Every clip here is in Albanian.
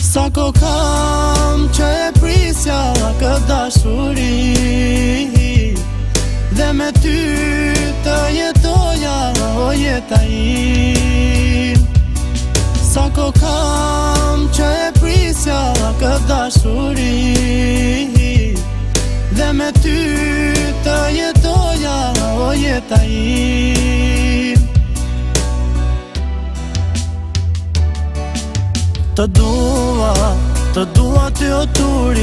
Sa ko kam që e prisja këtë dashuri, dhe me ty të jetoja o jeta im. Sa ko kam që e prisja këtë dashuri, dhe me ty të jetoja o jeta im. Të dua ty o turi,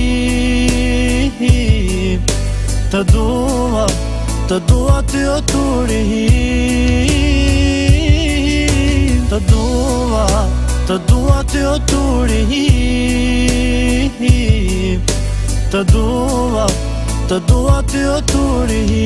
të dua ty o turi, të dua ty o turi, të dua ty o turi.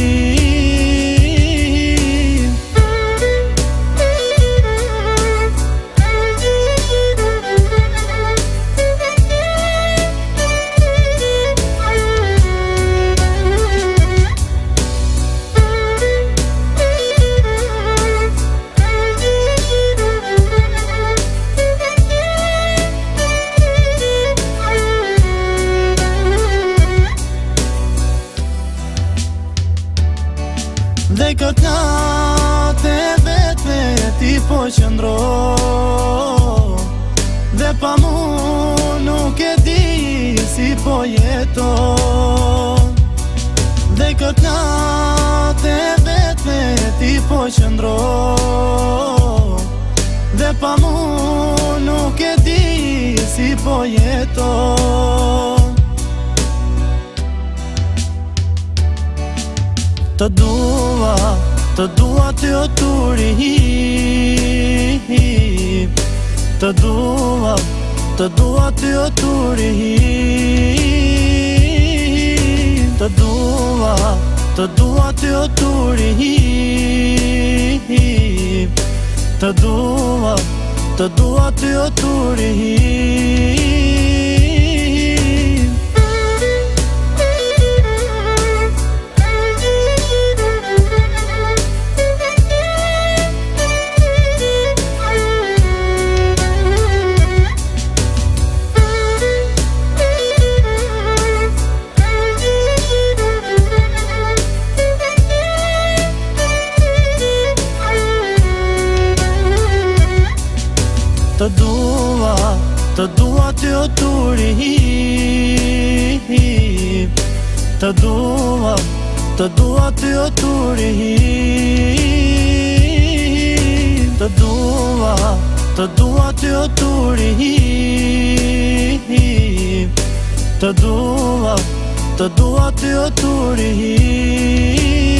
Dhe këtë natë e vetë me ti po qëndro, dhe pa mu nuk e di si po jeto. Dhe këtë natë e vetë me ti po qëndro, dhe pa mu nuk e di si po jeto. Të dua ty o turi, të dua ty o turi, të dua ty o turi, të dua ty o turi. Të dua ty o turi, të dua ty o turi, të dua ty o turi, të dua ty o turi.